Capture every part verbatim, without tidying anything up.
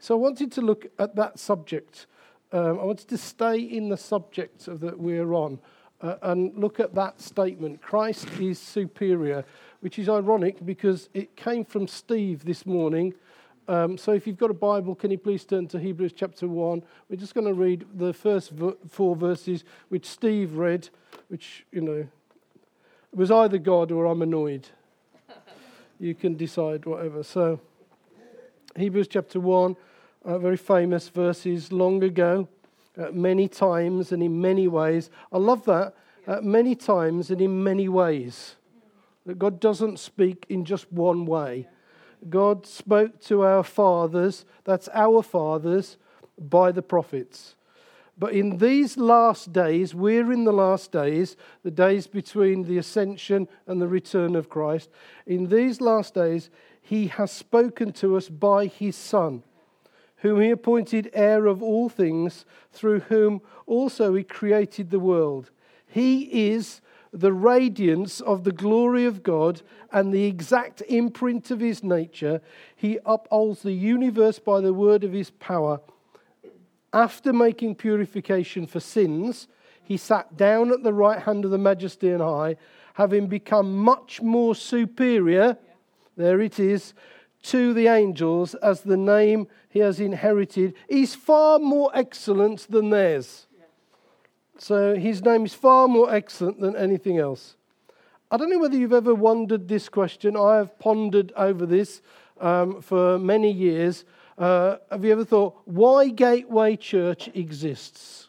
So I wanted to look at that subject. Um, I wanted to stay in the subject that we're on uh, and look at that statement, Christ is superior, which is ironic because it came from Steve this morning. Um, so if you've got a Bible, can you please turn to Hebrews chapter one? We're just going to read the first v- four verses which Steve read, which, you know, was either God or I'm annoyed. You can decide whatever. So Hebrews chapter one, uh, very famous verses long ago, uh, many times and in many ways. I love that, uh, many times and in many ways. That God doesn't speak in just one way. God spoke to our fathers, that's our fathers, by the prophets. But in these last days, we're in the last days, the days between the ascension and the return of Christ. In these last days, he has spoken to us by his Son, whom he appointed heir of all things, through whom also he created the world. He is the radiance of the glory of God and the exact imprint of his nature. He upholds the universe by the word of his power. After making purification for sins, he sat down at the right hand of the Majesty on high, having become much more superior, there it is, to the angels, as the name he has inherited is far more excellent than theirs. So his name is far more excellent than anything else. I don't know whether you've ever wondered this question. I have pondered over this um, for many years. Uh, have you ever thought, why Gateway Church exists?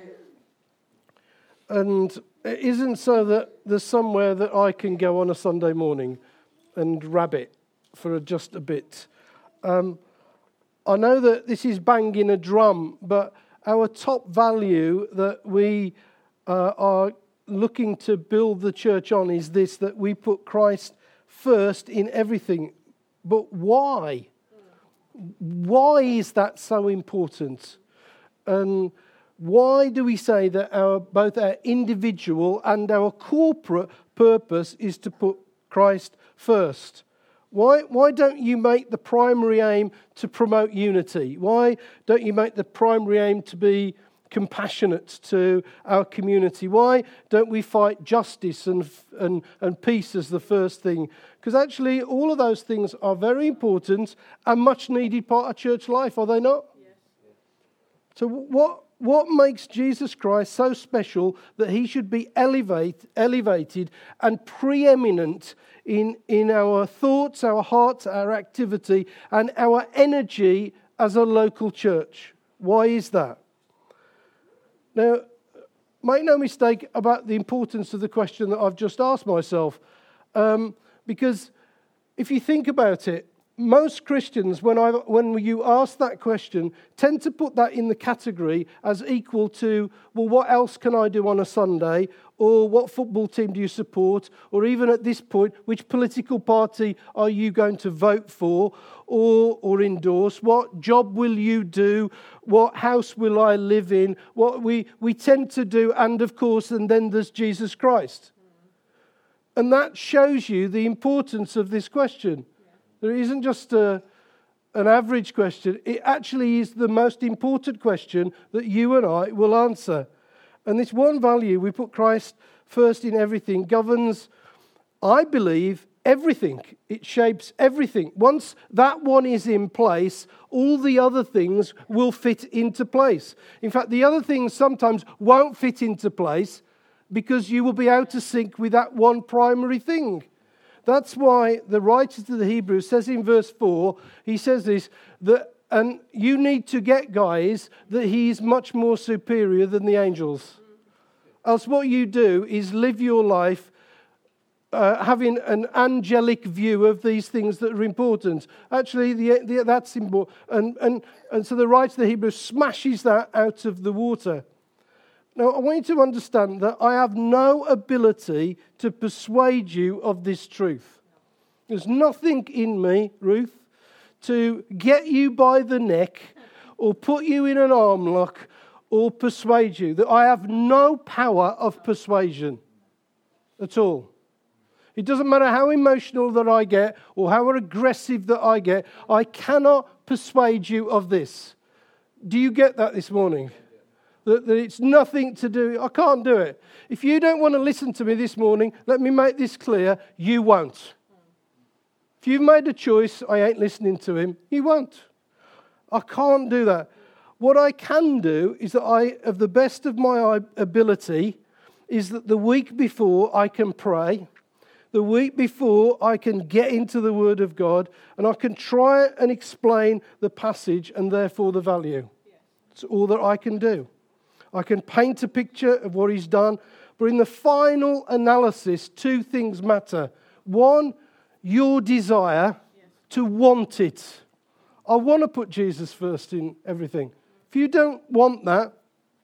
And it isn't so that there's somewhere that I can go on a Sunday morning and rabbit for just a bit. Um, I know that this is banging a drum, but our top value that we uh, are looking to build the church on is this, that we put Christ first in everything. But why? Why is that so important? And why do we say that our both our individual and our corporate purpose is to put Christ first? Why, why don't you make the primary aim to promote unity? Why don't you make the primary aim to be compassionate to our community? Why don't we fight justice and, and, and peace as the first thing? Because actually all of those things are very important and much needed part of church life, are they not? Yes. So what, what makes Jesus Christ so special that he should be elevate, elevated and preeminent in, in our thoughts, our hearts, our activity, and our energy as a local church? Why is that? Now, make no mistake about the importance of the question that I've just asked myself. Um, because if you think about it, most Christians, when I when you ask that question, tend to put that in the category as equal to, well, what else can I do on a Sunday? Or what football team do you support? Or even at this point, which political party are you going to vote for or, or endorse? What job will you do? What house will I live in? What we, we tend to do, and of course, and then there's Jesus Christ. And that shows you the importance of this question. There isn't just a, an average question. It actually is the most important question that you and I will answer. And this one value, we put Christ first in everything, governs, I believe, everything. It shapes everything. Once that one is in place, all the other things will fit into place. In fact, the other things sometimes won't fit into place because you will be out of sync with that one primary thing. That's why the writer to the Hebrews says in verse four, he says this, that, and you need to get, guys, that he's much more superior than the angels. Else what you do is live your life uh, having an angelic view of these things that are important. Actually, the, the, that's important. And, and, and so the writer to the Hebrews smashes that out of the water. Now, I want you to understand that I have no ability to persuade you of this truth. There's nothing in me, Ruth, to get you by the neck or put you in an arm lock or persuade you. That I have no power of persuasion at all. It doesn't matter how emotional that I get or how aggressive that I get. I cannot persuade you of this. Do you get that this morning? That, that it's nothing to do, I can't do it. If you don't want to listen to me this morning, let me make this clear, you won't. If you've made a choice, I ain't listening to him, you won't. I can't do that. What I can do is that I, of the best of my ability, is that the week before I can pray, the week before I can get into the Word of God, and I can try and explain the passage and therefore the value. It's all that I can do. I can paint a picture of what he's done, but in the final analysis, two things matter. One, your desire to want it. I want to put Jesus first in everything. If you don't want that,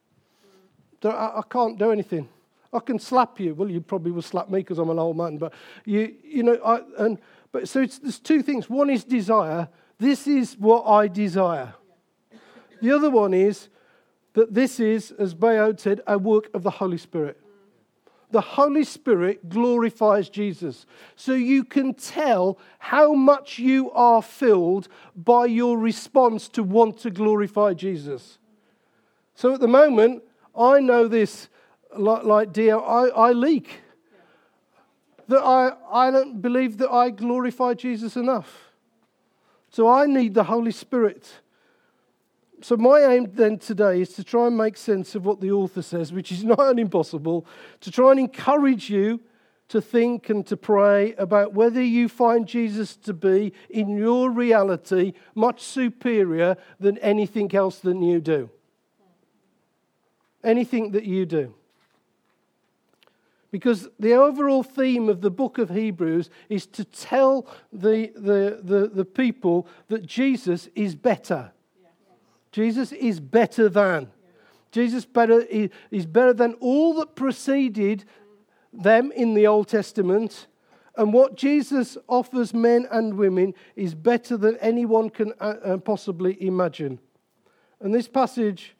I can't do anything. I can slap you. Well, you probably will slap me because I'm an old man. But you, you know, I, and but so it's, there's two things. One is desire. This is what I desire. The other one is that this is, as Bayard said, a work of the Holy Spirit. The Holy Spirit glorifies Jesus. So you can tell how much you are filled by your response to want to glorify Jesus. So at the moment, I know this, like, like Dio, I, I leak. That I, I don't believe that I glorify Jesus enough. So I need the Holy Spirit. So my aim then today is to try and make sense of what the author says, which is not impossible, to try and encourage you to think and to pray about whether you find Jesus to be, in your reality, much superior than anything else that you do. Anything that you do. Because the overall theme of the book of Hebrews is to tell the, the, the, the people that Jesus is better. Jesus is better than. Jesus better is better than all that preceded them in the Old Testament. And what Jesus offers men and women is better than anyone can possibly imagine. And this passage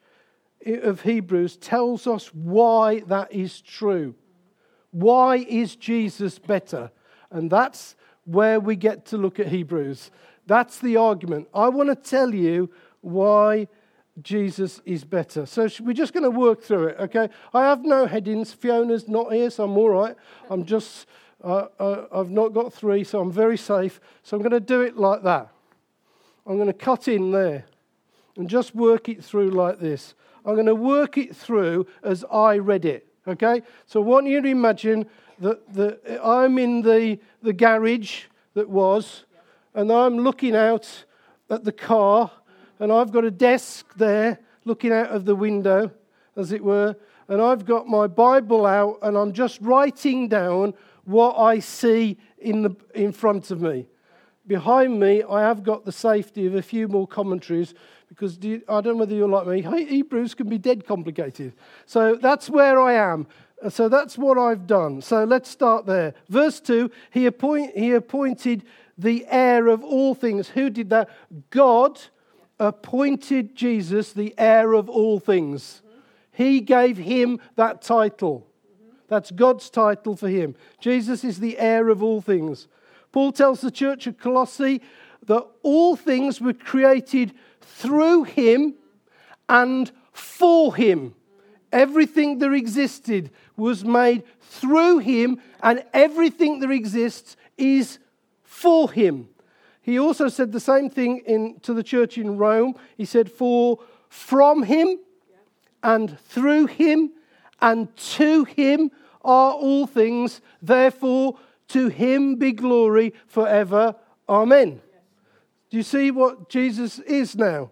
of Hebrews tells us why that is true. Why is Jesus better? And that's where we get to look at Hebrews. That's the argument. I want to tell you why Jesus is better. So we're just going to work through it, okay? I have no headings. Fiona's not here, so I'm all right. I'm just, uh, uh, I've not got three, so I'm very safe. So I'm going to do it like that. I'm going to cut in there and just work it through like this. I'm going to work it through as I read it, okay? So I want you to imagine that, that I'm in the, the garage that was, and I'm looking out at the car, and I've got a desk there looking out of the window, as it were, and I've got my Bible out, and I'm just writing down what I see in the in front of me. Behind me, I have got the safety of a few more commentaries, because do you, I don't know whether you're like me, Hebrews can be dead complicated. So that's where I am. So that's what I've done. So let's start there. Verse two, he, appoint, he appointed the heir of all things. Who did that? God appointed Jesus the heir of all things. Mm-hmm. He gave him that title. Mm-hmm. That's God's title for him. Jesus is the heir of all things. Paul tells the church at Colossae that all things were created through him and for him. Everything that existed was made through him, and everything that exists is for him. He also said the same thing in, to the church in Rome. He said, for from him and through him and to him are all things. Therefore, to him be glory forever. Amen. Do you see what Jesus is now?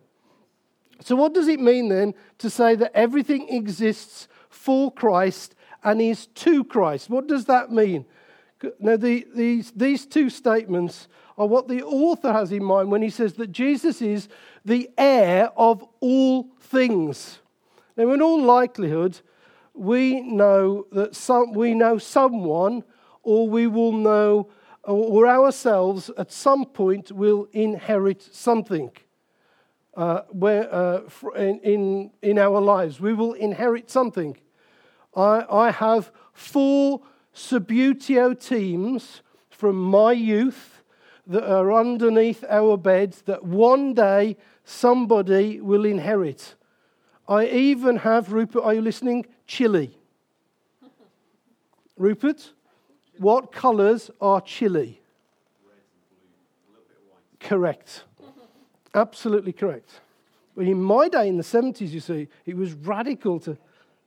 So what does it mean then to say that everything exists for Christ and is to Christ? What does that mean? Now, the, these, these two statements are what the author has in mind when he says that Jesus is the heir of all things. Now, in all likelihood, we know that some, we know someone, or we will know, or ourselves at some point will inherit something. Uh, where uh, in, in in our lives, we will inherit something. I, I have four Subbuteo teams from my youth that are underneath our beds that one day somebody will inherit. I even have, Rupert, are you listening? Chili. Rupert, what colours are chili? Red and blue, a little bit of white. Correct. Absolutely correct. But in my day, in the seventies, you see, it was radical to...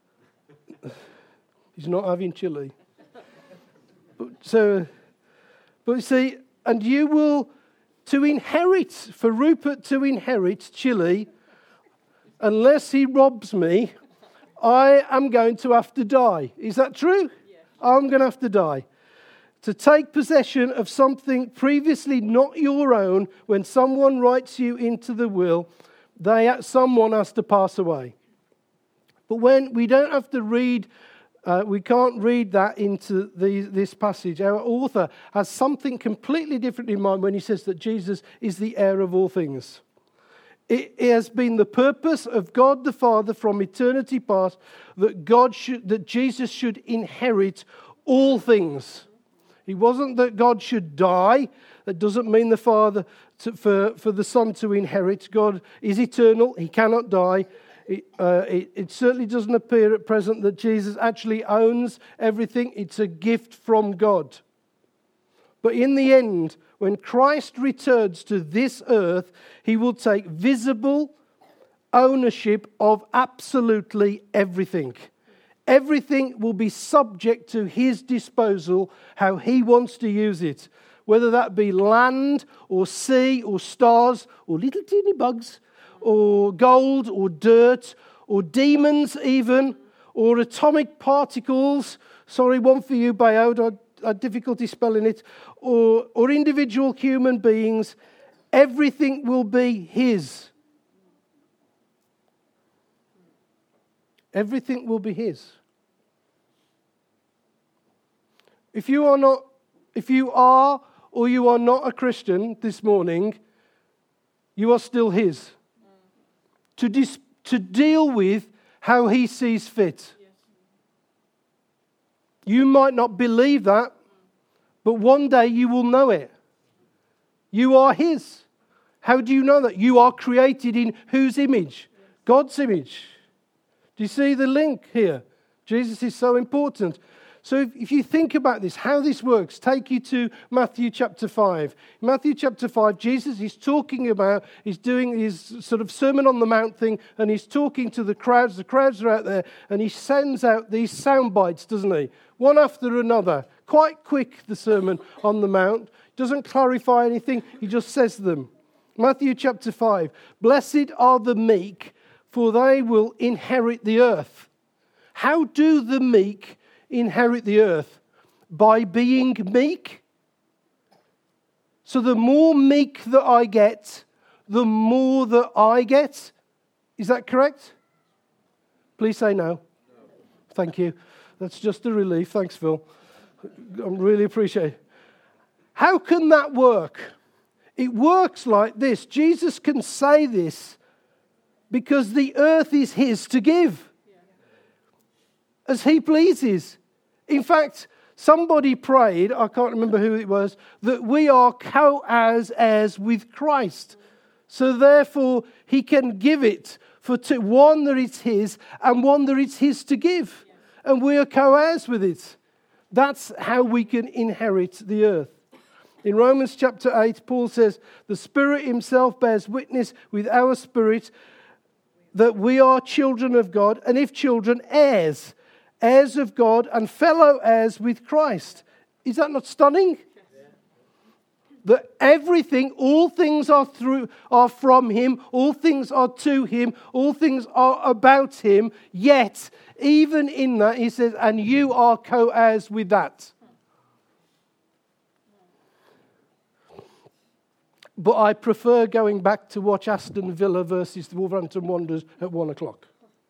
He's not having chili. But, so, but you see, and you will, to inherit, for Rupert to inherit chili, unless he robs me, I am going to have to die. Is that true? Yes. I'm going to have to die. To take possession of something previously not your own, when someone writes you into the will, they someone has to pass away. But when we don't have to read, uh, we can't read that into the, this passage. Our author has something completely different in mind when he says that Jesus is the heir of all things. It, it has been the purpose of God the Father from eternity past that God should, that Jesus should inherit all things. It wasn't that God should die. That doesn't mean the Father to, for, for the Son to inherit. God is eternal. He cannot die. It, uh, it, it certainly doesn't appear at present that Jesus actually owns everything. It's a gift from God. But in the end, when Christ returns to this earth, he will take visible ownership of absolutely everything. Everything will be subject to his disposal, how he wants to use it. Whether that be land or sea or stars or little teeny bugs or gold or dirt or demons even or atomic particles. Sorry, one for you, Bayard. I had difficulty spelling it. Or, or individual human beings. Everything will be his. Everything will be his. If you are not, if you are or you are not a Christian this morning, you are still his. To, dis, to deal with how he sees fit. Yes. You might not believe that, but one day you will know it. You are his. How do you know that? You are created in whose image? Yes. God's image. Do you see the link here? Jesus is so important. So if, if you think about this, how this works, take you to Matthew chapter five. In Matthew chapter five, Jesus is talking about, he's doing his sort of Sermon on the Mount thing, and he's talking to the crowds. The crowds are out there, and he sends out these sound bites, doesn't he? One after another. Quite quick, the Sermon on the Mount. Doesn't clarify anything, he just says them. Matthew chapter five, blessed are the meek, for they will inherit the earth. How do the meek inherit the earth? By being meek. So the more meek that I get, the more that I get. Is that correct? Please say no. No. Thank you. That's just a relief. Thanks, Phil. I really appreciate it. How can that work? It works like this. Jesus can say this because the earth is his to give as he pleases. In fact, somebody prayed, I can't remember who it was, that we are co-heirs with Christ. So therefore, he can give it for two, one that it's his and one that it's his to give. And we are co-heirs with it. That's how we can inherit the earth. In Romans chapter eight, Paul says, the Spirit himself bears witness with our spirit that we are children of God, and if children, heirs. Heirs of God and fellow heirs with Christ. Is that not stunning? Yeah. That everything, all things are through, are from him, all things are to him, all things are about him, yet, even in that, he says, and you are co-heirs with that. But I prefer going back to watch Aston Villa versus the Wolverhampton Wanderers at one o'clock.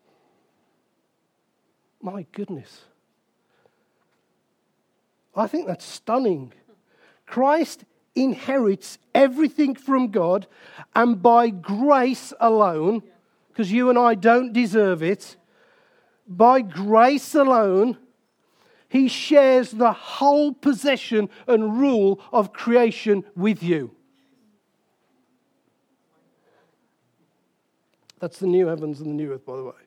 My goodness. I think that's stunning. Christ inherits everything from God, and by grace alone, because you and I don't deserve it, by grace alone, He shares the whole possession and rule of creation with you. That's the new heavens and the new earth, by the way.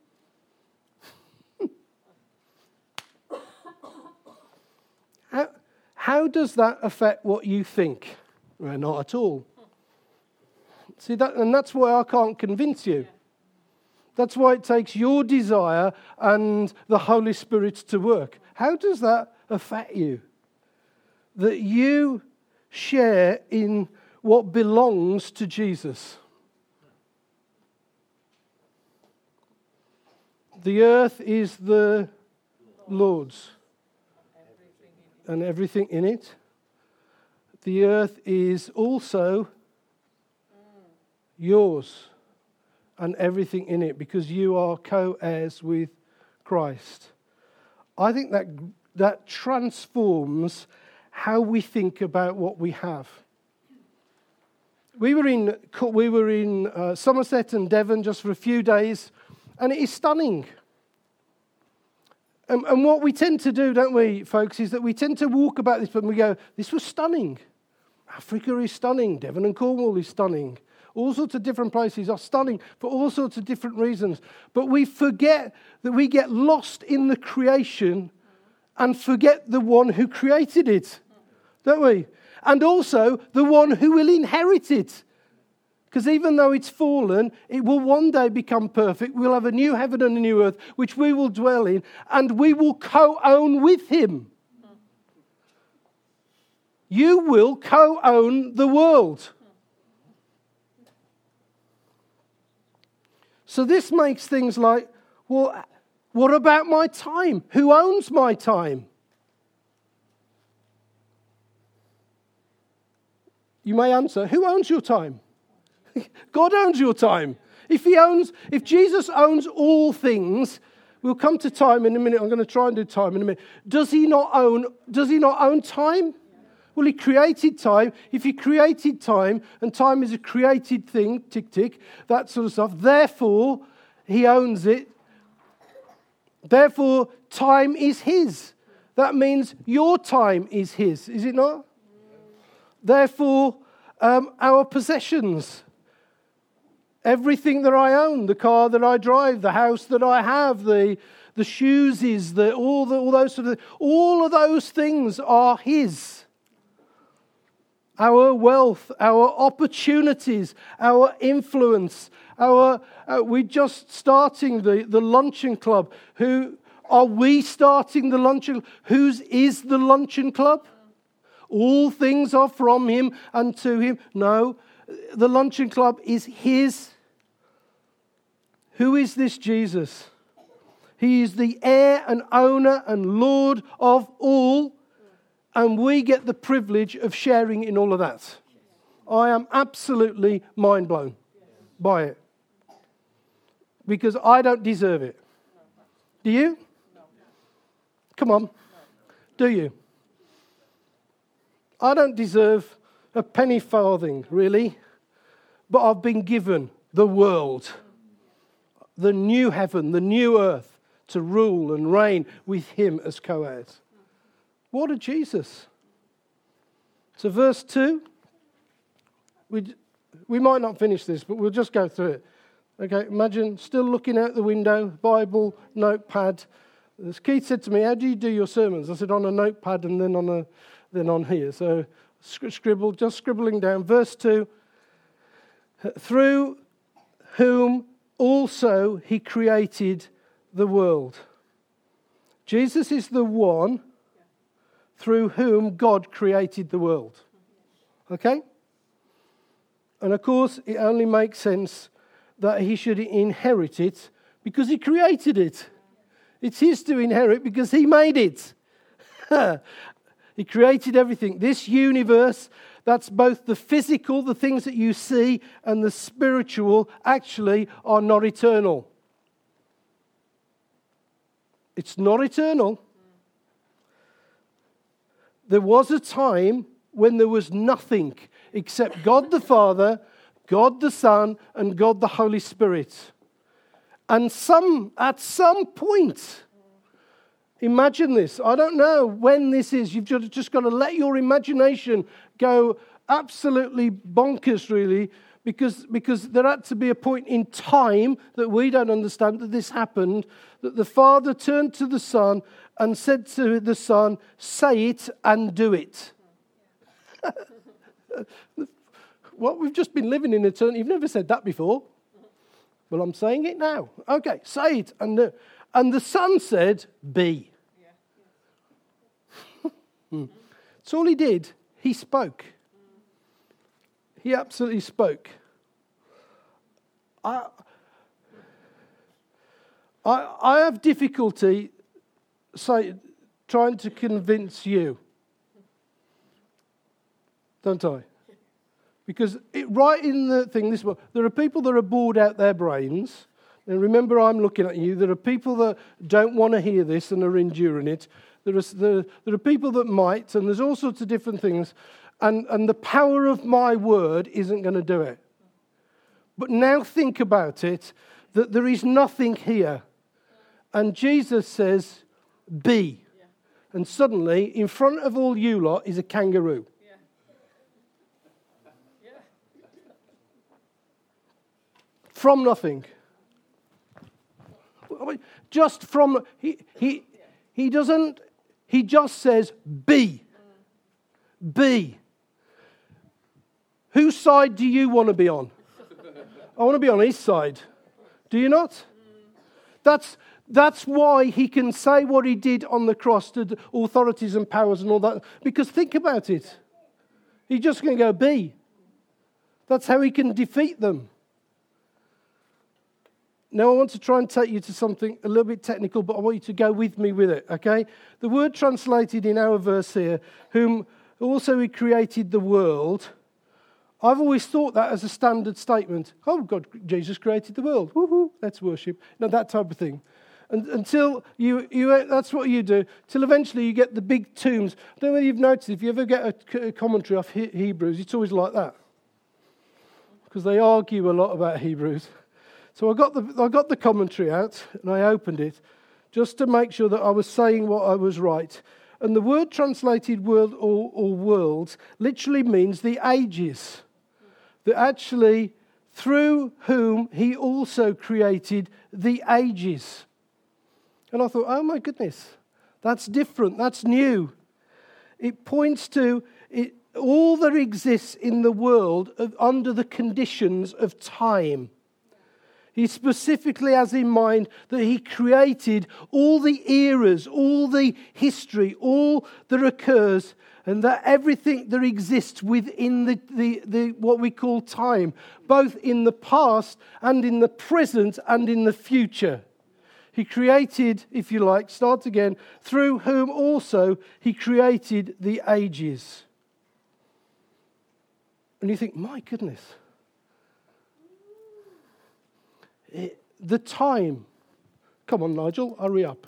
how, how does that affect what you think? Well, not at all. See, that, and that's why I can't convince you. That's why it takes your desire and the Holy Spirit to work. How does that affect you? That you share in what belongs to Jesus. The earth is the Lord's and everything in it. The earth is also yours and everything in it, because you are co-heirs with Christ. I think that that transforms how we think about what we have. We were in we were in uh, Somerset and Devon just for a few days, and it is stunning. And, and what we tend to do, don't we, folks, is that we tend to walk about this, but we go, "This was stunning. Africa is stunning. Devon and Cornwall is stunning. All sorts of different places are stunning for all sorts of different reasons." But we forget that we get lost in the creation and forget the one who created it, don't we? And also the one who will inherit it. Because even though it's fallen, it will one day become perfect. We'll have a new heaven and a new earth, which we will dwell in, and we will co-own with him. You will co-own the world. So this makes things like, well, what about my time? Who owns my time? You may answer, who owns your time? God owns your time. If he owns, if Jesus owns all things, we'll come to time in a minute. I'm going to try and do time in a minute. Does he not own, does he not own time? Well, he created time. If he created time, and time is a created thing, tick, tick, that sort of stuff, therefore, he owns it. Therefore, time is his. That means your time is his, is it not? Therefore, um, our possessions, everything that I own, the car that I drive, the house that I have, the, the shoes, is the, all, the, all those sort of, all of those things are his. Our wealth, our opportunities, our influence, our uh, we're just starting the, the luncheon club. Who are we starting the luncheon? Whose is the luncheon club? All things are from him and to him. No, the luncheon club is his. Who is this Jesus? He is the heir and owner and Lord of all. And we get the privilege of sharing in all of that. I am absolutely mind blown by it. Because I don't deserve it. Do you? Come on. Do you? I don't deserve a penny farthing, really. But I've been given the world, the new heaven, the new earth, to rule and reign with him as co-heirs. What a Jesus. So verse two, we, we might not finish this, but we'll just go through it. Okay, imagine still looking out the window, Bible, notepad. As Keith said to me, how do you do your sermons? I said, on a notepad and then on a then on here. So scribble, just scribbling down. Verse two, through whom also he created the world. Jesus is the one through whom God created the world. Okay? And of course, it only makes sense that he should inherit it because he created it. It's his to inherit because he made it. He created everything. This universe, that's both the physical, the things that you see, and the spiritual, actually are not eternal. It's not eternal. There was a time when there was nothing except God the Father, God the Son, and God the Holy Spirit. And some, at some point, Imagine this. I don't know when this is. You've just, just got to let your imagination go absolutely bonkers, really, because, because there had to be a point in time that we don't understand that this happened, that the Father turned to the Son and said to the Son, say it and do it. What, we've just been living in eternity. You've never said that before. Well, I'm saying it now. Okay, say it and do it. And the Son said, be. Yeah. hmm. That's all he did. He spoke. He absolutely spoke. I, I, I have difficulty say, trying to convince you. Don't I? Because it, right in the thing, this there are people that are bored out their brains. And remember, I'm looking at you. There are people that don't want to hear this and are enduring it. There are, there, there are people that might, and there's all sorts of different things. And, and the power of my word isn't going to do it. But now think about it, that there is nothing here. And Jesus says, be. Yeah. And suddenly, in front of all you lot is a kangaroo. Yeah. Yeah. From nothing. Just from, he, he, he doesn't, he just says, be. Be. Whose side do you want to be on? I want to be on his side. Do you not? That's, that's why he can say what he did on the cross to the authorities and powers and all that. Because think about it. He's just going to go, be. That's how he can defeat them. Now, I want to try and take you to something a little bit technical, but I want you to go with me with it, okay? The word translated in our verse here, whom also he created the world. I've always thought that as a standard statement. Oh, God, Jesus created the world. Woohoo, let's worship. No, that type of thing. And until you, you, that's what you do, till eventually you get the big tombs. I don't know whether you've noticed, if you ever get a commentary off Hebrews, it's always like that. Because they argue a lot about Hebrews. So I got the I got the commentary out and I opened it just to make sure that I was saying what I was right. And the word translated world or, or worlds literally means the ages. That actually through whom he also created the ages. And I thought, oh my goodness, that's different, that's new. It points to it, all that exists in the world of, under the conditions of time. He specifically has in mind that he created all the eras, all the history, all that occurs, and that everything that exists within the, the, the what we call time, both in the past and in the present and in the future. He created, if you like, start again, through whom also he created the ages. And you think, my goodness. It, the time. Come on, Nigel, hurry up.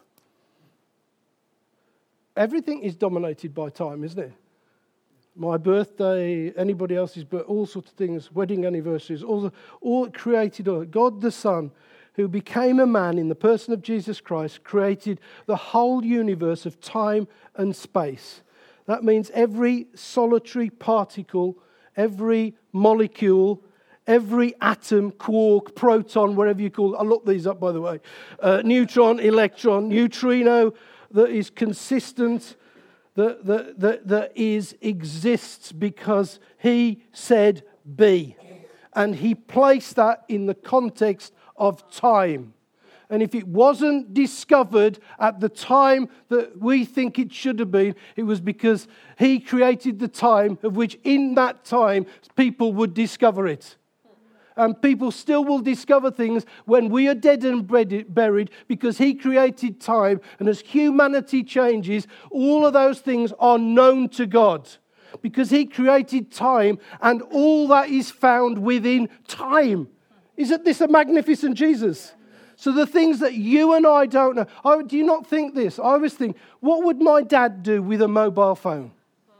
Everything is dominated by time, isn't it? My birthday, anybody else's birthday, all sorts of things, wedding anniversaries, all, the, all created. God the Son, who became a man in the person of Jesus Christ, created the whole universe of time and space. That means every solitary particle, every molecule, every atom, quark, proton, whatever you call it. I looked these up, by the way. Uh, neutron, electron, neutrino, that is consistent, that, that, that, that is, exists because he said be. And he placed that in the context of time. And if it wasn't discovered at the time that we think it should have been, it was because he created the time of which in that time people would discover it. And people still will discover things when we are dead and buried because he created time. And as humanity changes, all of those things are known to God because he created time and all that is found within time. Isn't this a magnificent Jesus? So the things that you and I don't know. I, do you not think this? I always think, what would my dad do with a mobile phone?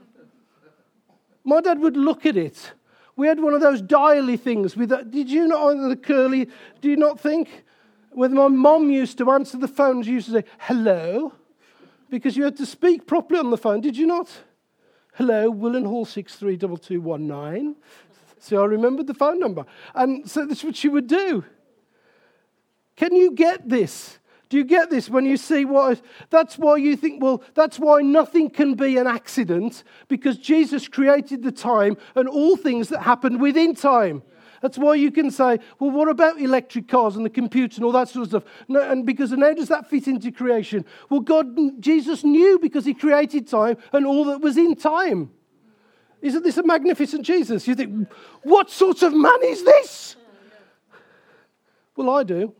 My dad would look at it. We had one of those dial-y things with that. Did you not, the curly, do you not think? When my mom used to answer the phone, she used to say, hello. because you had to speak properly on the phone, did you not? Hello, Willen Hall six three two two one nine. So I remembered the phone number. And so that's what she would do. Can you get this? Do you get this when you see what... That's why you think, well, that's why nothing can be an accident, because Jesus created the time and all things that happened within time. That's why you can say, well, what about electric cars and the computer and all that sort of stuff? No, and because and how does that fit into creation? Well, God, Jesus knew because he created time and all that was in time. Isn't this a magnificent Jesus? You think, what sort of man is this? Well, I do.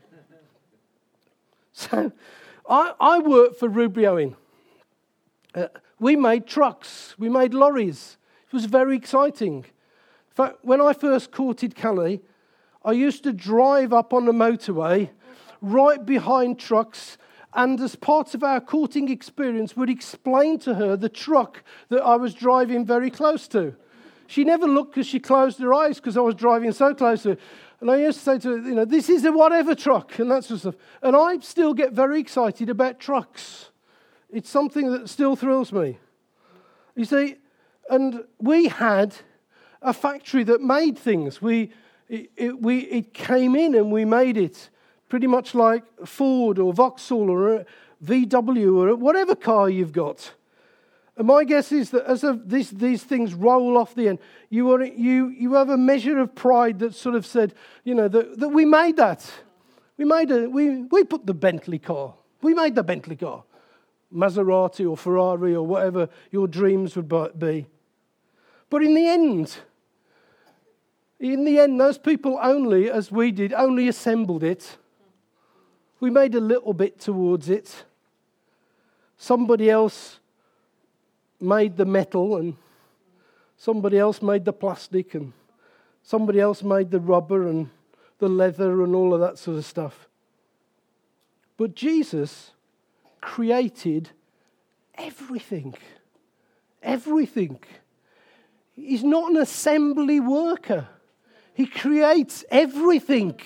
So I, I worked for Ruby Owen. Uh, we made trucks. We made lorries. It was very exciting. In fact, when I first courted Callie, I used to drive up on the motorway right behind trucks, and as part of our courting experience would explain to her the truck that I was driving very close to. She never looked because she closed her eyes because I was driving so close to her. And I used to say to her, you know, this is a whatever truck and that sort of stuff. And I still get very excited about trucks. It's something that still thrills me. You see, and we had a factory that made things. We, it, it, we, it came in and we made it pretty much like Ford or Vauxhall or V W or whatever car you've got. And my guess is that as of these, these things roll off the end, you, are, you, you have a measure of pride that sort of said, you know, that, that we made that. We made a, we, we put the Bentley car. We made the Bentley car. Maserati or Ferrari or whatever your dreams would be. But in the end, in the end, those people only, as we did, only assembled it. We made a little bit towards it. Somebody else made the metal, and somebody else made the plastic, and somebody else made the rubber and the leather and all of that sort of stuff. But Jesus created everything. Everything. He's not an assembly worker. He creates everything.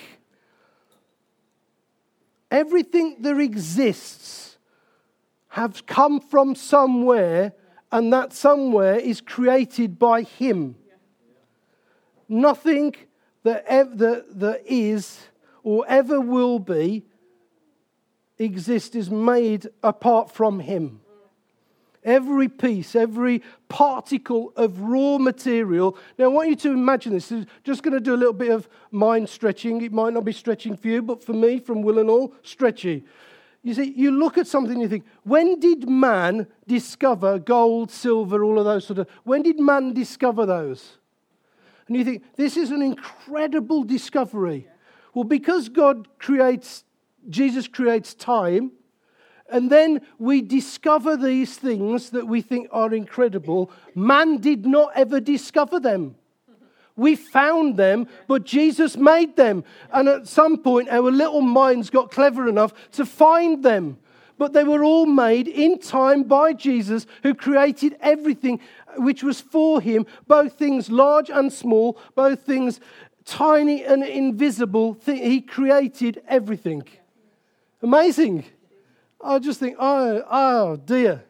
Everything that exists has come from somewhere, and that somewhere is created by him. Nothing that, ev- that, that is or ever will be exist is made apart from him. Every piece, every particle of raw material. Now, I want you to imagine this. I'm just going to do a little bit of mind stretching. It might not be stretching for you, but for me, from Will and all, stretchy. You see, you look at something and you think, when did man discover gold, silver, all of those sort of... When did man discover those? And you think, this is an incredible discovery. Well, because God creates, Jesus creates time, and then we discover these things that we think are incredible. Man did not ever discover them. We found them, but Jesus made them. And at some point, our little minds got clever enough to find them. But they were all made in time by Jesus, who created everything which was for him, both things large and small, both things tiny and invisible. He created everything. Amazing. I just think, oh, oh dear.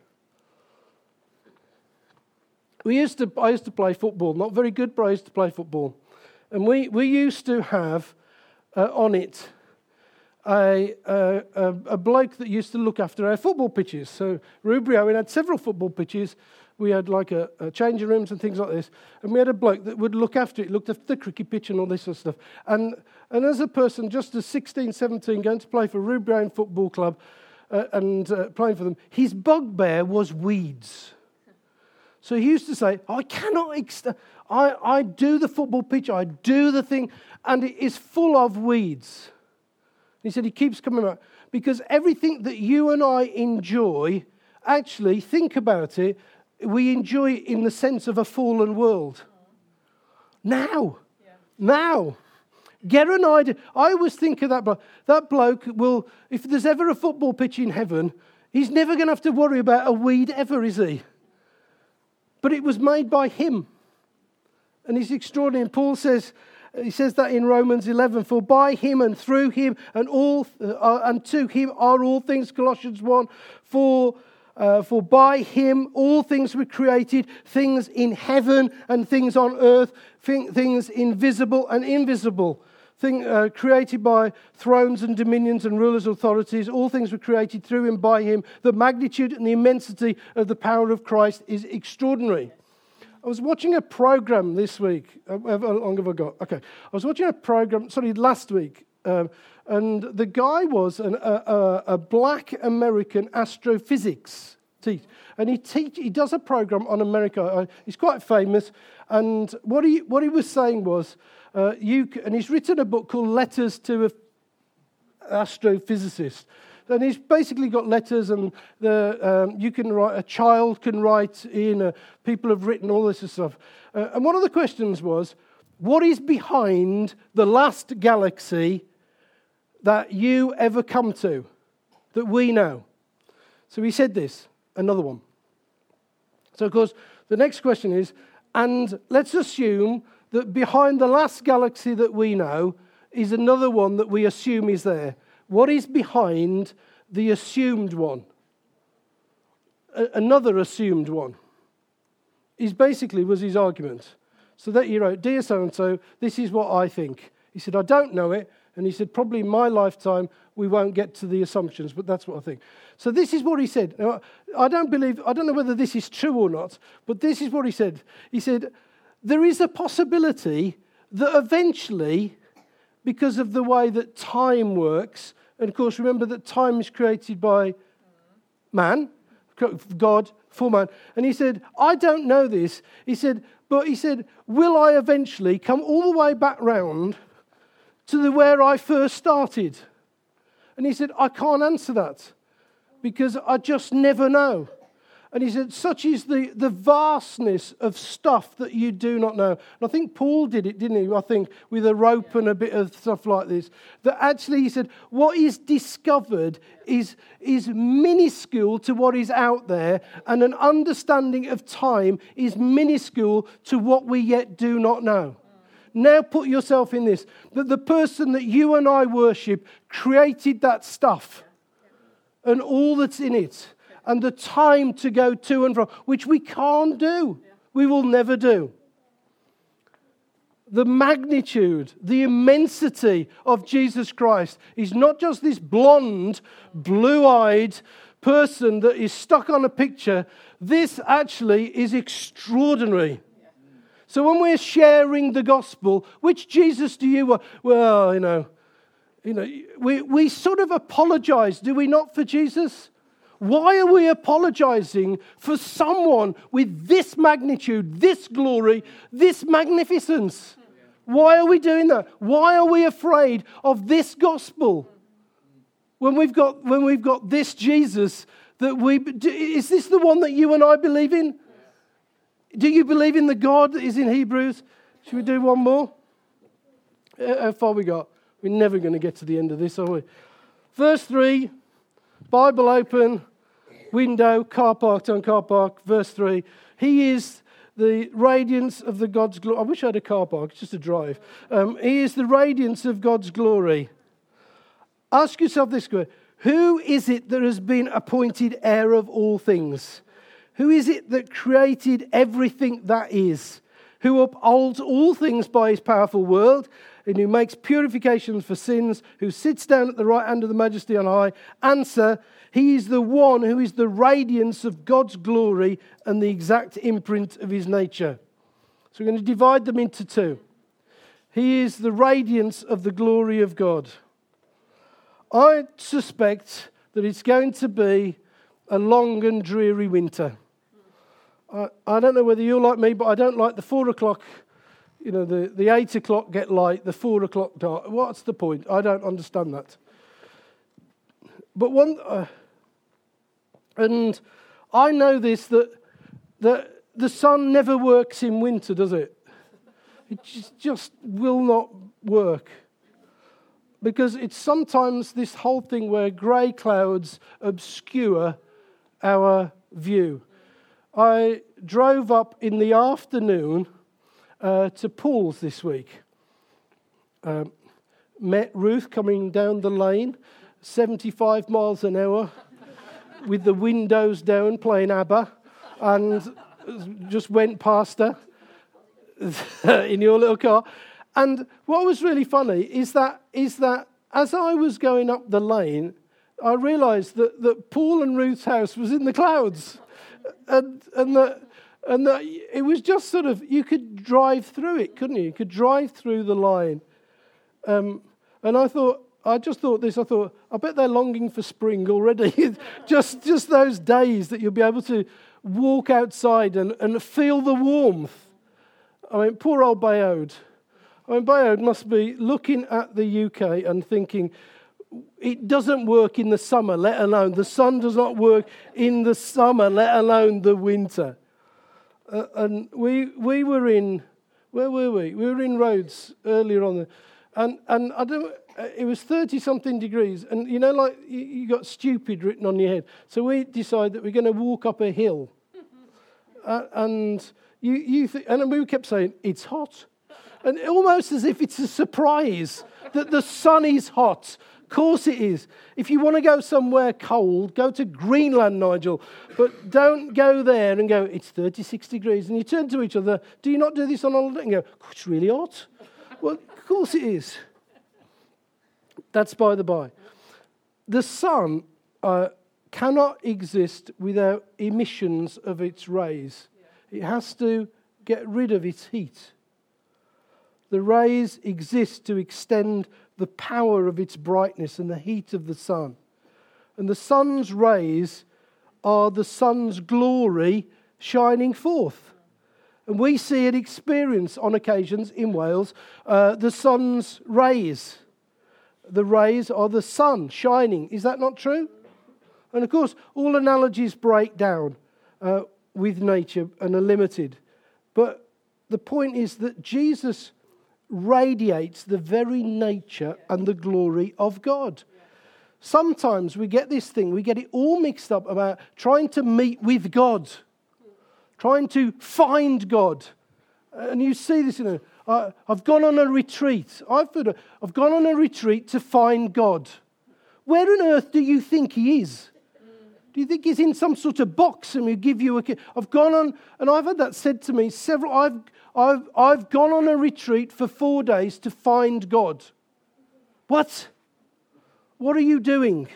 We used to, I used to play football. Not very good, but I used to play football. And we, we used to have uh, on it a, a, a bloke that used to look after our football pitches. So Ruby Owen had several football pitches. We had like a, a changing rooms and things like this. And we had a bloke that would look after it, looked after the cricket pitch and all this sort of stuff. And, and as a person, just as sixteen, seventeen, going to play for Ruby Owen Football Club uh, and uh, playing for them, his bugbear was weeds. So he used to say, I cannot, ex- I, I do the football pitch, I do the thing, and it is full of weeds. He said he keeps coming back. Because everything that you and I enjoy, actually, think about it, we enjoy it in the sense of a fallen world. Now, yeah. now, get an idea. I always think of that bloke. That bloke will, if there's ever a football pitch in heaven, he's never going to have to worry about a weed ever, is he? But it was made by him. And it's extraordinary. And Paul says, He says that in Romans eleven, for by him and through him and all uh, and to him are all things, Colossians one, for uh, for by him all things were created, things in heaven and things on earth, things invisible and invisible, thing, uh, created by thrones and dominions and rulers, authorities. All things were created through him, by him. The magnitude and the immensity of the power of Christ is extraordinary. I was watching a program this week. How long have I got? Okay. I was watching a program, sorry, last week. Um, and the guy was an, a, a, a black American astrophysics teacher. And he teach, he does a program on America. He's quite famous. And what he what he was saying was, uh, you and he's written a book called Letters to an Astrophysicist. And he's basically got letters, and the um, you can write, a child can write in, uh, people have written all this stuff. Uh, and one of the questions was, what is behind the last galaxy that you ever come to, that we know? So he said this, another one. So of course, the next question is, and let's assume that behind the last galaxy that we know is another one that we assume is there. What is behind the assumed one? A- another assumed one. Is basically was his argument. So that he wrote, dear so-and-so, this is what I think. He said, I don't know it. And he said, probably in my lifetime, we won't get to the assumptions, but that's what I think. So this is what he said. Now, I don't believe, I don't know whether this is true or not, but this is what he said. He said, there is a possibility that eventually, because of the way that time works, and of course, remember that time is created by man, God for man. And he said, I don't know this. He said, but he said, will I eventually come all the way back round to the where I first started? And he said, I can't answer that because I just never know. And he said, such is the, the vastness of stuff that you do not know. And I think Paul did it, didn't he? I think with a rope and a bit of stuff like this. That actually, he said, what is discovered is, is minuscule to what is out there. And an understanding of time is minuscule to what we yet do not know. Now put yourself in this. That the person that you and I worship created that stuff. And all that's in it. And the time to go to and from, which we can't do. We will never do. The magnitude, the immensity of Jesus Christ is not just this blonde, blue-eyed person that is stuck on a picture. This actually is extraordinary. So when we're sharing the gospel, which Jesus do you want? Well, you know, you know, we, we sort of apologize, do we not, for Jesus? Why are we apologizing for someone with this magnitude, this glory, this magnificence? Why are we doing that? Why are we afraid of this gospel when we've got when we've got this Jesus that we is this the one that you and I believe in? Do you believe in the God that is in Hebrews? Should we do one more? How far we got? We're never going to get to the end of this, are we? Verse three, Bible open, window, car park, on car park, verse three. He is the radiance of the God's glory. I wish I had a car park, it's just a drive. Um, he is the radiance of God's glory. Ask yourself this question. Who is it that has been appointed heir of all things? Who is it that created everything that is? Who upholds all things by his powerful word, and who makes purifications for sins, who sits down at the right hand of the majesty on high? Answer, he is the one who is the radiance of God's glory and the exact imprint of his nature. So we're going to divide them into two. He is the radiance of the glory of God. I suspect that it's going to be a long and dreary winter. I, I don't know whether you're like me, but I don't like the four o'clock, you know, the, the eight o'clock get light, the four o'clock dark. What's the point? I don't understand that. But one, uh, and I know this, that, that the sun never works in winter, does it? It just, just will not work. Because it's sometimes this whole thing where grey clouds obscure our view. I drove up in the afternoon uh, to Paul's this week. um, met Ruth coming down the lane, seventy-five miles an hour, with the windows down, playing ABBA, and just went past her in your little car. And what was really funny is that is that as I was going up the lane, I realised that, that Paul and Ruth's house was in the clouds, and and that and that it was just sort of, you could drive through it, couldn't you? You could drive through the line. Um, and I thought, I just thought this. I thought, I bet they're longing for spring already. just just those days that you'll be able to walk outside and, and feel the warmth. I mean, poor old Bayode. I mean, Bayode must be looking at the U K and thinking, it doesn't work in the summer, let alone, the sun does not work in the summer, let alone the winter. Uh, and we we were in, where were we? We were in Rhodes earlier on. And and I don't, it was thirty-something degrees. And, you know, like, you, you got stupid written on your head. So we decided that we're going to walk up a hill. uh, and you, you th- and we kept saying, it's hot. And almost as if it's a surprise that the sun is hot. Of course it is. If you want to go somewhere cold, go to Greenland, Nigel. But don't go there and go, it's thirty-six degrees. And you turn to each other, do you not do this on holiday? And go, oh, it's really hot. Well, of course it is. That's by the by. The sun uh, cannot exist without emissions of its rays. It has to get rid of its heat. The rays exist to extend the power of its brightness and the heat of the sun. And the sun's rays are the sun's glory shining forth. And we see and experience on occasions in Wales uh, the sun's rays. The rays are the sun shining. Is that not true? And of course, all analogies break down uh, with nature and are limited. But the point is that Jesus radiates the very nature and the glory of God. Sometimes we get this thing, we get it all mixed up about trying to meet with God, trying to find God. And you see this, you know, uh, I've gone on a retreat. I've, a, I've gone on a retreat to find God. Where on earth do you think he is? Do you think he's in some sort of box and we give you a... I've gone on, and I've had that said to me several... I've I've, I've gone on a retreat for four days to find God. What? What are you doing?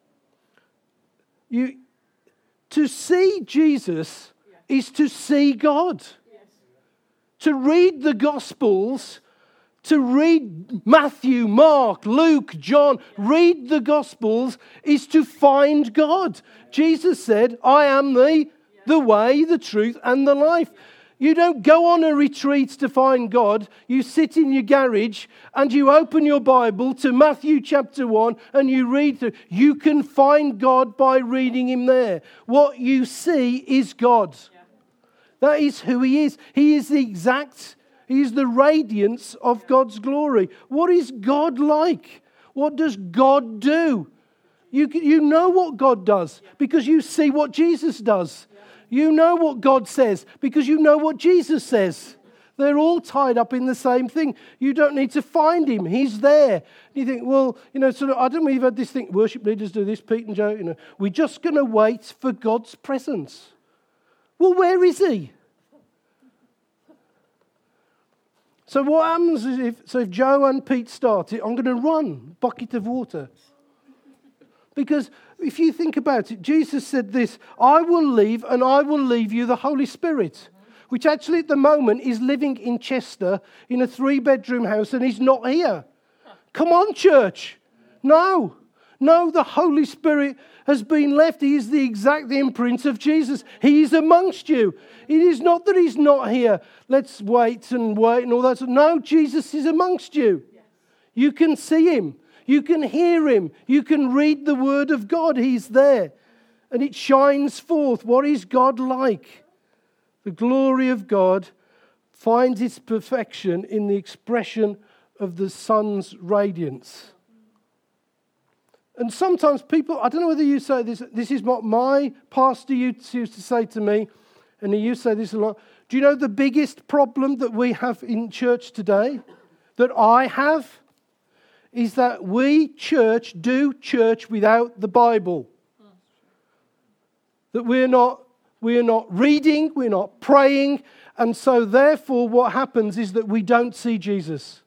You, to see Jesus is to see God. Yes. To read the Gospels, to read Matthew, Mark, Luke, John, read the Gospels is to find God. Jesus said, I am the, the way, the truth, and the life. You don't go on a retreat to find God. You sit in your garage and you open your Bible to Matthew chapter one and you read through. You can find God by reading him there. What you see is God. Yeah. That is who he is. He is the exact, he is the radiance of God's glory. What is God like? What does God do? You, you know what God does because you see what Jesus does. You know what God says because you know what Jesus says. They're all tied up in the same thing. You don't need to find him. He's there. You think, well, you know, sort of, I don't know if you've had this thing, worship leaders do this, Pete and Joe, you know, we're just going to wait for God's presence. Well, where is he? So what happens is if, so if Joe and Pete start it, I'm going to run, bucket of water. Because if you think about it, Jesus said this, I will leave and I will leave you the Holy Spirit, which actually at the moment is living in Chester in a three-bedroom house and he's not here. Come on, church. No. No, the Holy Spirit has been left. He is the exact imprint of Jesus. He is amongst you. It is not that he's not here. Let's wait and wait and all that. No, Jesus is amongst you. You can see him. You can hear him. You can read the word of God. He's there. And it shines forth. What is God like? The glory of God finds its perfection in the expression of the sun's radiance. And sometimes people, I don't know whether you say this, this is what my pastor used to say to me, and he used to say this a lot. Do you know the biggest problem that we have in church today? That I have? is that we, church, do church without the Bible. That we're not, we're not reading, we're not praying, and so therefore what happens is that we don't see Jesus.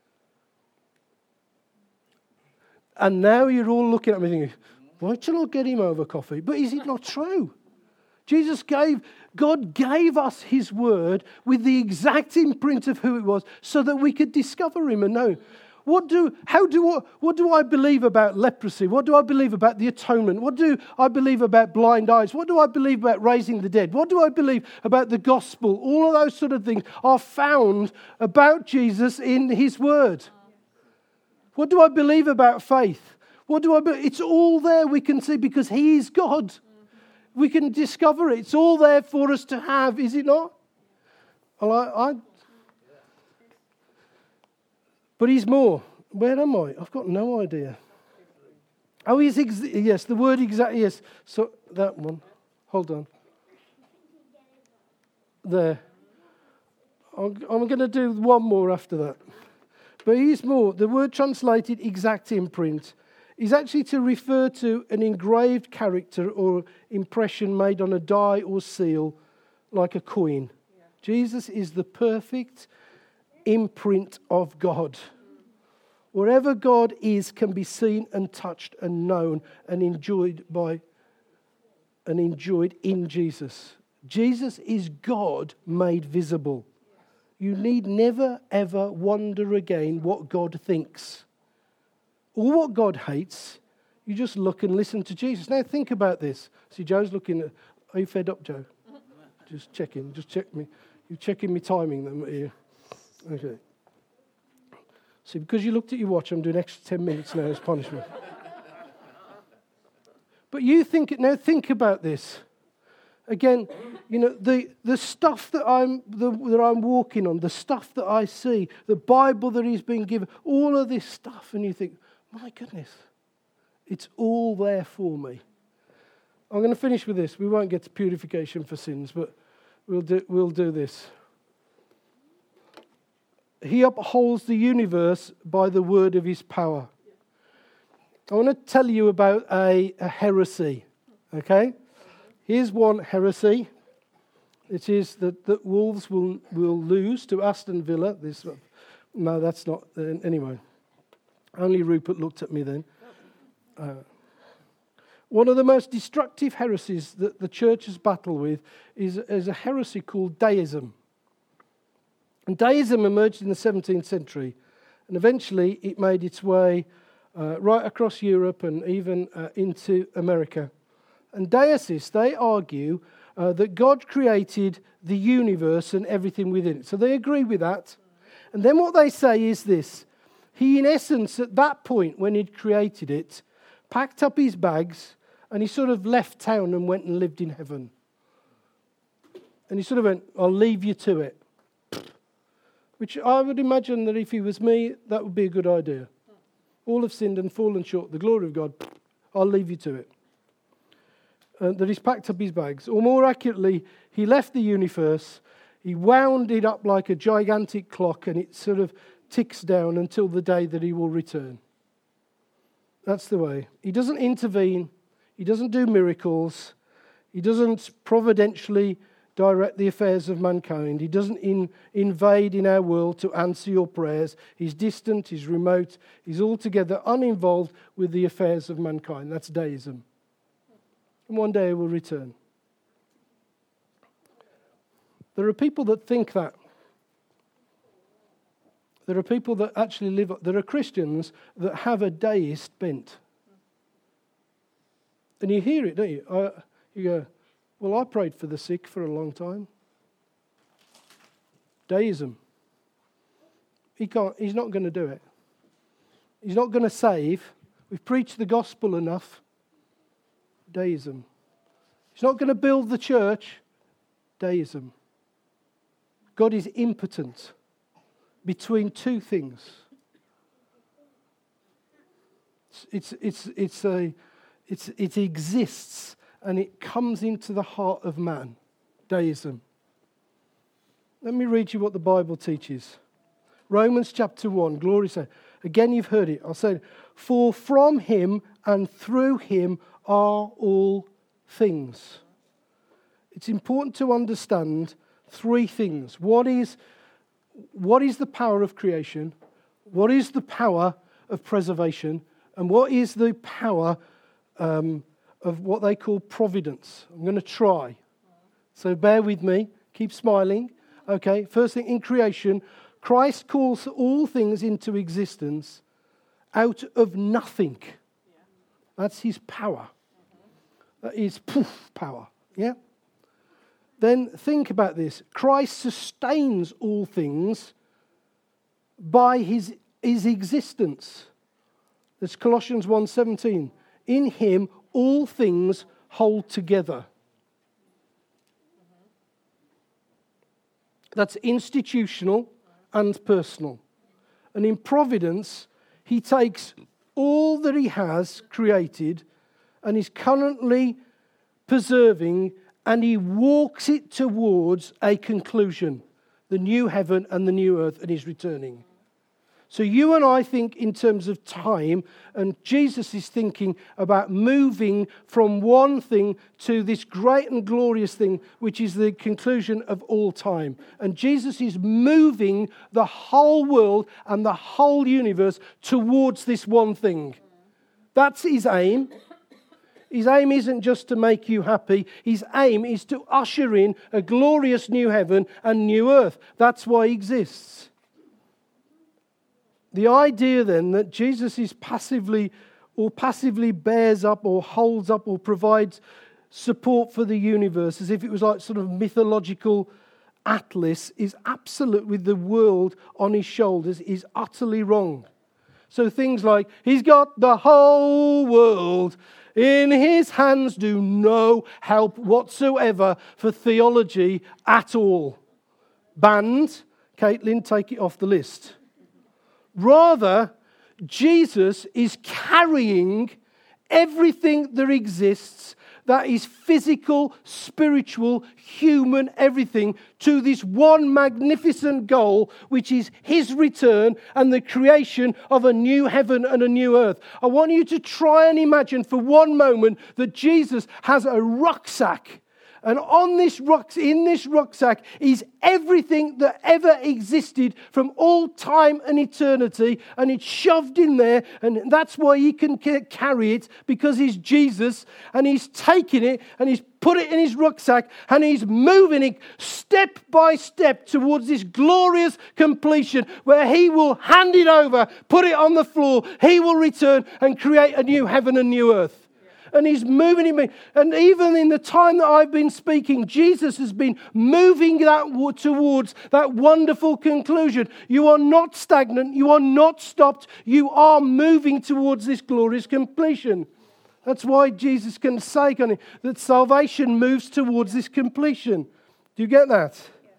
And now you're all looking at me thinking, why shall I get him over coffee? But is it not true? Jesus gave, God gave us his word with the exact imprint of who it was so that we could discover him and know. What do, how do, I, what do I believe about leprosy? What do I believe about the atonement? What do I believe about blind eyes? What do I believe about raising the dead? What do I believe about the gospel? All of those sort of things are found about Jesus in his word. What do I believe about faith? What do I believe? It's all there we can see because he is God. We can discover it. It's all there for us to have, is it not? Well, I, I, but he's more. Where am I? I've got no idea. Oh, he's ex- yes, the word exactly, yes. So that one. Hold on. There. I'm, I'm going to do one more after that. But he's more. The word translated exact imprint is actually to refer to an engraved character or impression made on a die or seal, like a coin. Yeah. Jesus is the perfect imprint of God. Wherever God is can be seen and touched and known and enjoyed by and enjoyed in Jesus. Jesus is God made visible. You need never ever wonder again what God thinks or what God hates. You just look and listen to Jesus. Now think about this. See, Joe's looking at, are you fed up, Joe? Just checking, just check me. You're checking me timing them here. Okay. See, because you looked at your watch, I'm doing extra ten minutes now as punishment. But you think, now think about this. Again, you know, the, the stuff that I'm the, that I'm walking on, the stuff that I see, the Bible that he's been given, all of this stuff, and you think, my goodness, it's all there for me. I'm going to finish with this. We won't get to purification for sins, but we'll do, we'll do this. He upholds the universe by the word of his power. I want to tell you about a, a heresy, okay? Here's one heresy. It is that, that Wolves will, will lose to Aston Villa. This, no, that's not. Uh, anyway, only Rupert looked at me then. Uh, one of the most destructive heresies that the church has battled with is, is a heresy called deism. And deism emerged in the seventeenth century, and eventually it made its way uh, right across Europe and even uh, into America. And deists, they argue uh, that God created the universe and everything within it. So they agree with that. And then what they say is this. He, in essence, at that point, when he'd created it, packed up his bags and he sort of left town and went and lived in heaven. And he sort of went, I'll leave you to it. Which I would imagine that if he was me, that would be a good idea. All have sinned and fallen short of the glory of God. I'll leave you to it. Uh, that he's packed up his bags. Or more accurately, he left the universe, he wound it up like a gigantic clock, and it sort of ticks down until the day that he will return. That's the way. He doesn't intervene, he doesn't do miracles, he doesn't providentially direct the affairs of mankind, he doesn't in, invade in our world to answer your prayers. He's distant, he's remote, he's altogether uninvolved with the affairs of mankind. That's deism. And one day he will return. There are people that think that. There are people that actually live, there are Christians that have a deist bent. And you hear it, don't you? I, you go, well, I prayed for the sick for a long time. Deism. He can't, he's not going to do it. He's not going to save. We've preached the gospel enough. Deism. He's not going to build the church. Deism. God is impotent between two things. It's it's it's a it's it exists and it comes into the heart of man. Deism. Let me read you what the Bible teaches. Romans chapter one, glory say. Again, you've heard it. I'll say it. For from him and through him are all things. It's important to understand three things. What is, what is the power of creation? What is the power of preservation? And what is the power um, of what they call providence? I'm going to try. So bear with me. Keep smiling. Okay, first thing, in creation, Christ calls all things into existence out of nothing. That's his power. That is poof power. Yeah? Then think about this. Christ sustains all things by his, his existence. That's Colossians one seventeen. In him all things hold together. That's institutional and personal. And in providence, he takes all that he has created and is currently preserving, and he walks it towards a conclusion, the new heaven and the new earth, and he's returning. So you and I think in terms of time, and Jesus is thinking about moving from one thing to this great and glorious thing, which is the conclusion of all time. And Jesus is moving the whole world and the whole universe towards this one thing. That's his aim. His aim isn't just to make you happy. His aim is to usher in a glorious new heaven and new earth. That's why he exists. The idea then that Jesus is passively or passively bears up or holds up or provides support for the universe as if it was like sort of mythological Atlas is absolute with the world on his shoulders is utterly wrong. So things like, he's got the whole world in his hands do no help whatsoever for theology at all. Banned. Caitlin, take it off the list. Rather, Jesus is carrying everything that exists that is physical, spiritual, human, everything to this one magnificent goal, which is his return and the creation of a new heaven and a new earth. I want you to try and imagine for one moment that Jesus has a rucksack. And on this rucksack, in this rucksack is everything that ever existed from all time and eternity, and it's shoved in there, and that's why he can carry it, because he's Jesus, and he's taking it, and he's put it in his rucksack, and he's moving it step by step towards this glorious completion, where he will hand it over, put it on the floor, he will return and create a new heaven and new earth. And he's moving it. And even in the time that I've been speaking, Jesus has been moving that towards that wonderful conclusion. You are not stagnant. You are not stopped. You are moving towards this glorious completion. That's why Jesus can say that salvation moves towards this completion. Do you get that?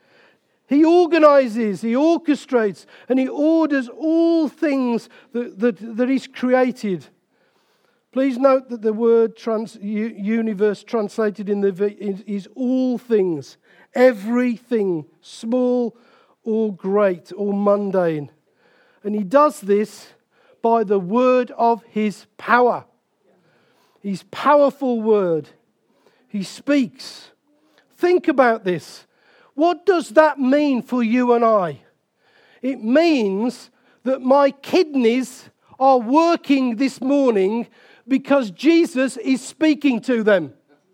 He organizes, he orchestrates, and he orders all things that, that, that he's created. Please note that the word trans, universe translated in the is, is all things, everything, small or great or mundane. And he does this by the word of his power. His powerful word. He speaks. Think about this. What does that mean for you and I? It means that my kidneys are working this morning because Jesus is speaking to them.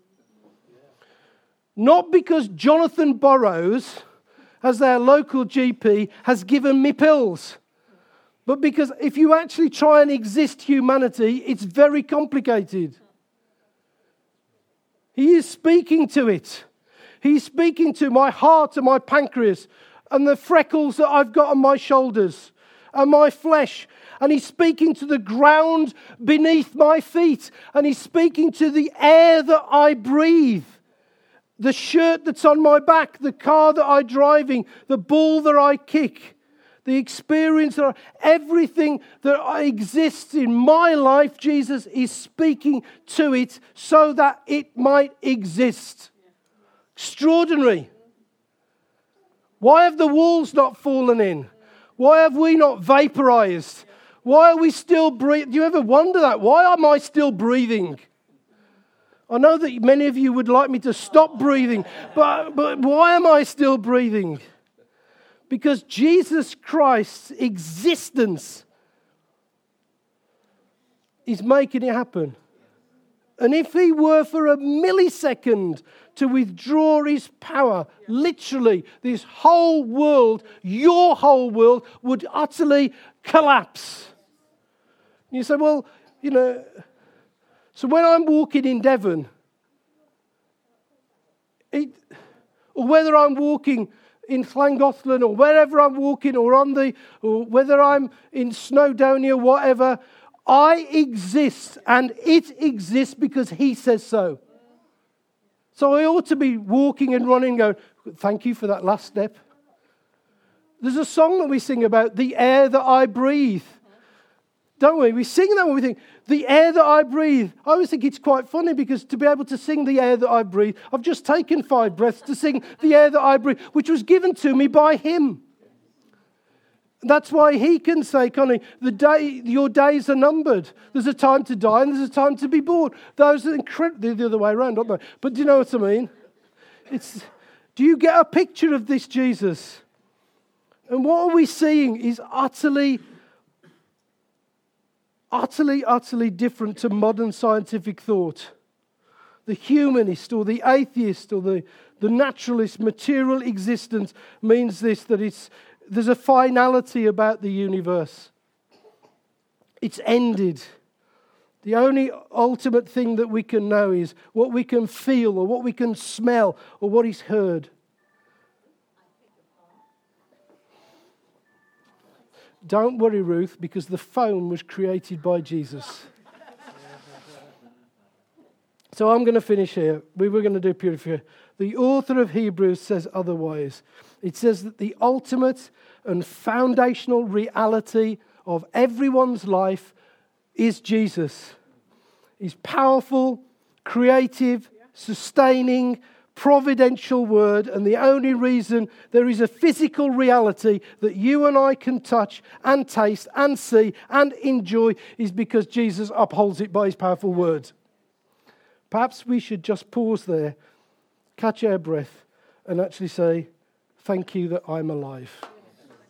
Not because Jonathan Burrows, as their local G P, has given me pills. But because if you actually try and exist humanity, it's very complicated. He is speaking to it. He's speaking to my heart and my pancreas and the freckles that I've got on my shoulders and my flesh. And he's speaking to the ground beneath my feet. And he's speaking to the air that I breathe. The shirt that's on my back, the car that I'm driving, the ball that I kick, the experience, that I, everything that exists in my life, Jesus is speaking to it so that it might exist. Extraordinary. Why have the walls not fallen in? Why have we not vaporized? Why are we still breathing? Do you ever wonder that? Why am I still breathing? I know that many of you would like me to stop breathing, but, but why am I still breathing? Because Jesus Christ's existence is making it happen. And if he were for a millisecond to withdraw his power, literally, this whole world, your whole world, would utterly collapse. You say, well, you know, so when I'm walking in Devon, it, or whether I'm walking in Llangollen or wherever I'm walking, or on the, or whether I'm in Snowdonia, whatever, I exist, and it exists because he says so. So I ought to be walking and running, going, thank you for that last step. There's a song that we sing about the air that I breathe. Don't we? We sing that when we think, the air that I breathe. I always think it's quite funny because to be able to sing the air that I breathe, I've just taken five breaths to sing the air that I breathe, which was given to me by him. That's why he can say, Connie, the day, your days are numbered. There's a time to die and there's a time to be born. Those are incredible. The other way around, aren't they? But do you know what I mean? It's. Do you get a picture of this Jesus? And what are we seeing is utterly, utterly, utterly different to modern scientific thought. The humanist or the atheist or the, the naturalist, material existence means this, that it's there's a finality about the universe. It's ended. The only ultimate thing that we can know is what we can feel or what we can smell or what is heard. Don't worry, Ruth, because the phone was created by Jesus. So I'm going to finish here. We were going to do purification. The author of Hebrews says otherwise. It says that the ultimate and foundational reality of everyone's life is Jesus. He's powerful, creative, sustaining, providential word, and the only reason there is a physical reality that you and I can touch and taste and see and enjoy is because Jesus upholds it by his powerful words. Perhaps we should just pause there, catch our breath, and actually say, thank you that I'm alive.